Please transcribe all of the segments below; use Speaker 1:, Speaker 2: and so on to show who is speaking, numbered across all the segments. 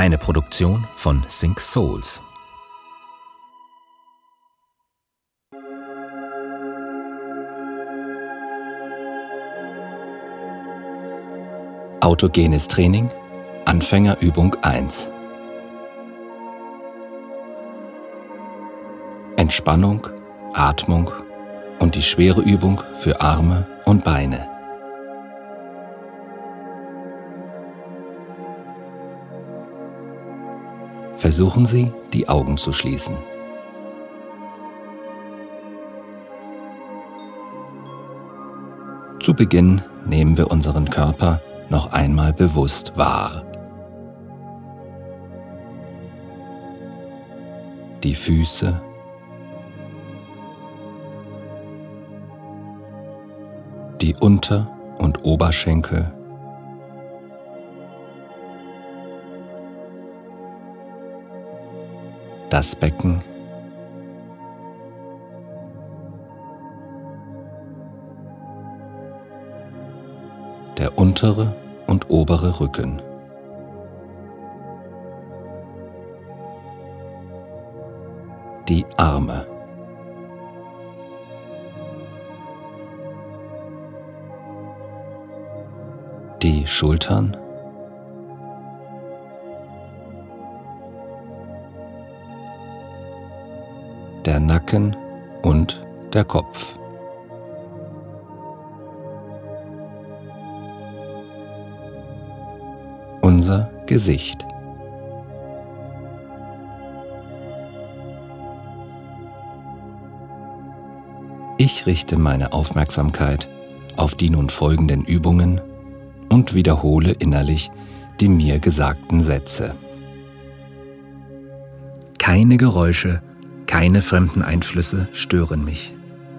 Speaker 1: Eine Produktion von Think Souls. Autogenes Training, Anfängerübung 1. Entspannung, Atmung und die schwere Übung für Arme und Beine. Versuchen Sie, die Augen zu schließen. Zu Beginn nehmen wir unseren Körper noch einmal bewusst wahr. Die Füße, die Unter- und Oberschenkel, das Becken, der untere und obere Rücken, die Arme, die Schultern, der Nacken und der Kopf. Unser Gesicht. Ich richte meine Aufmerksamkeit auf die nun folgenden Übungen und wiederhole innerlich die mir gesagten Sätze. Keine Geräusche, keine fremden Einflüsse stören mich.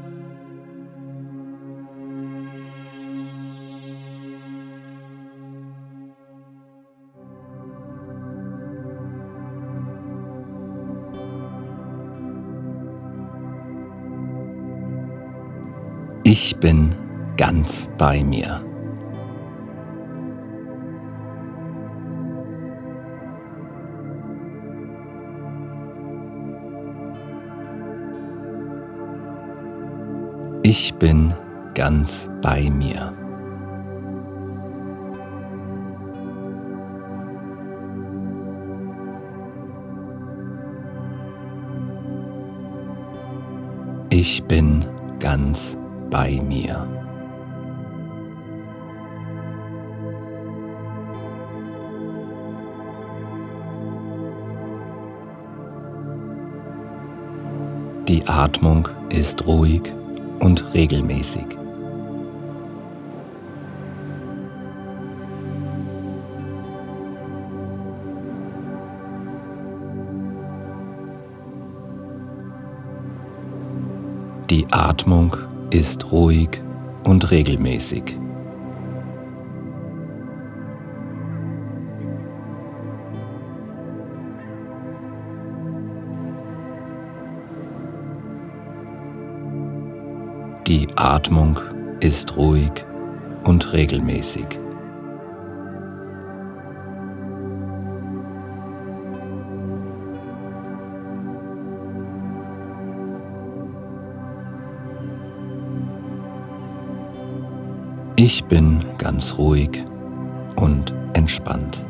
Speaker 1: Ich bin ganz bei mir. Ich bin ganz bei mir. Ich bin ganz bei mir. Die Atmung ist ruhig und regelmäßig. Die Atmung ist ruhig und regelmäßig. Die Atmung ist ruhig und regelmäßig. Ich bin ganz ruhig und entspannt.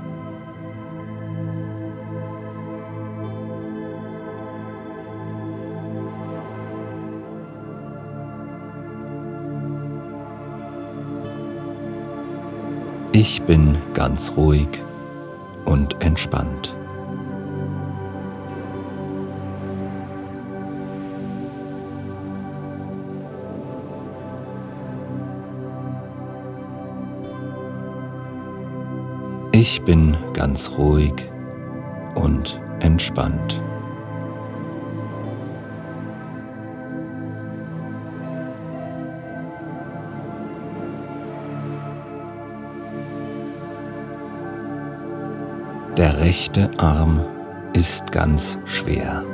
Speaker 1: Ich bin ganz ruhig und entspannt. Ich bin ganz ruhig und entspannt. Der rechte Arm ist ganz schwer.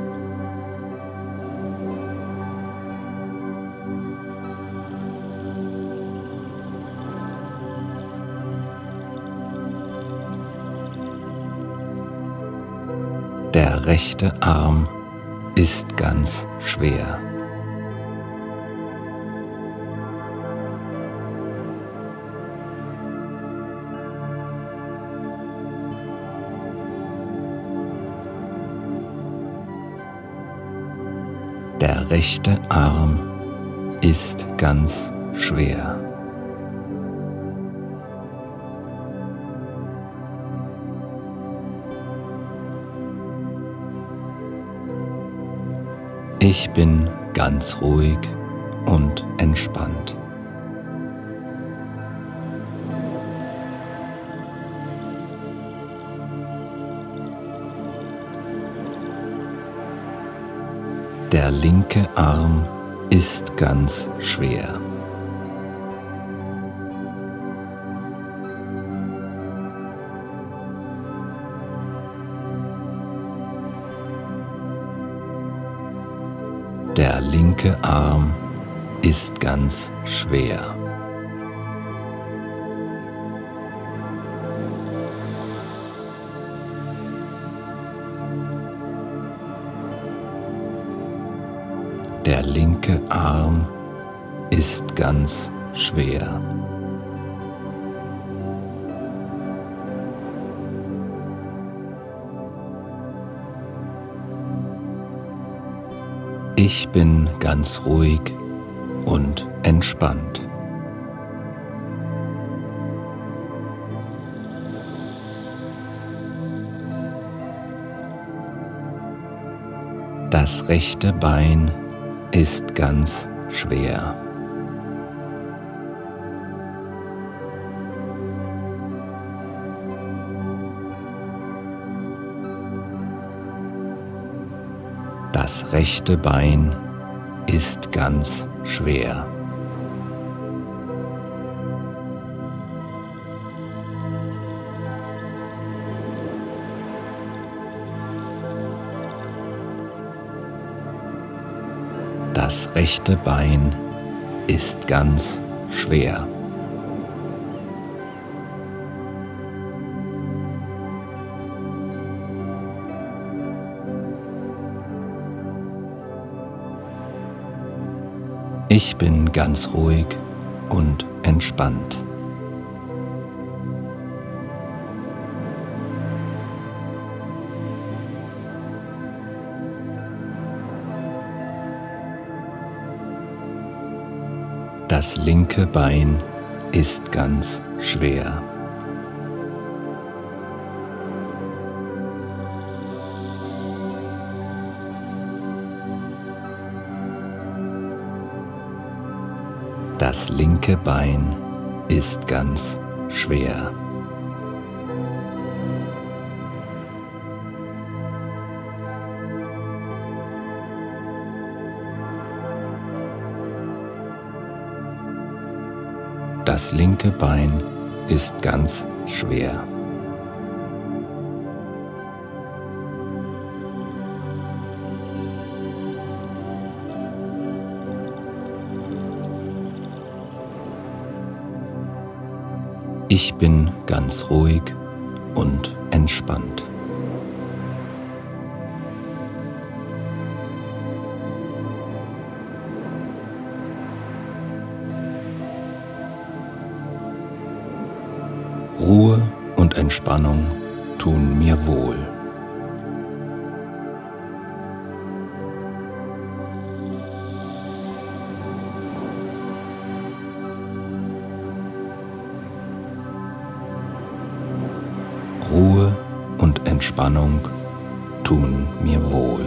Speaker 1: Der rechte Arm ist ganz schwer. Der rechte Arm ist ganz schwer. Ich bin ganz ruhig und entspannt. Der linke Arm ist ganz schwer. Der linke Arm ist ganz schwer. Der linke Arm ist ganz schwer. Ich bin ganz ruhig und entspannt. Das rechte Bein ist ganz schwer. Das rechte Bein ist ganz schwer. Das rechte Bein ist ganz schwer. Ich bin ganz ruhig und entspannt. Das linke Bein ist ganz schwer. Das linke Bein ist ganz schwer. Das linke Bein ist ganz schwer. Ich bin ganz ruhig und entspannt. Ruhe und Entspannung tun mir wohl. Ruhe und Entspannung tun mir wohl.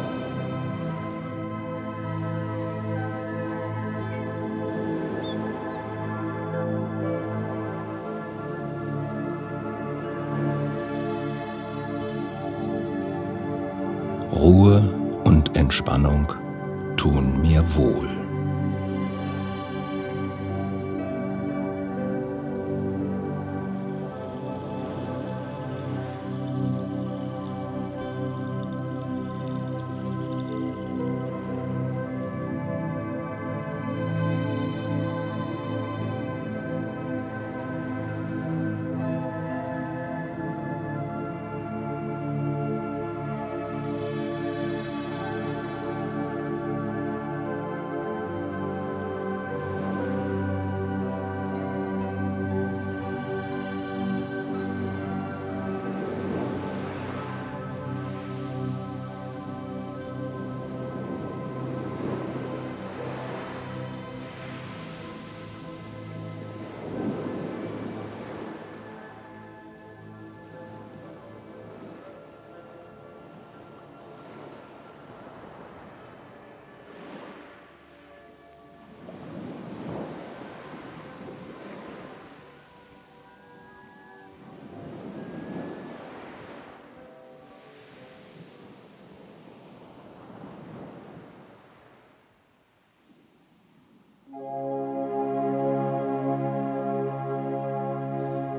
Speaker 1: Ruhe und Entspannung tun mir wohl.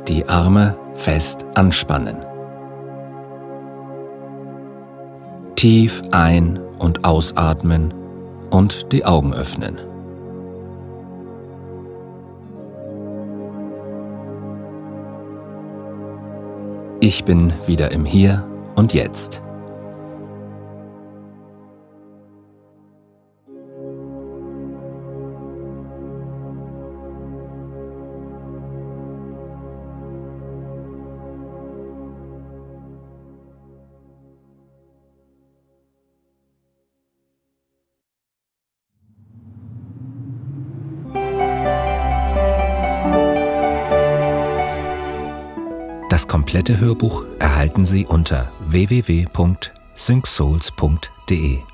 Speaker 1: Die Arme fest anspannen. Tief ein- und ausatmen und die Augen öffnen. Ich bin wieder im Hier und Jetzt. Das komplette Hörbuch erhalten Sie unter www.syncsouls.de.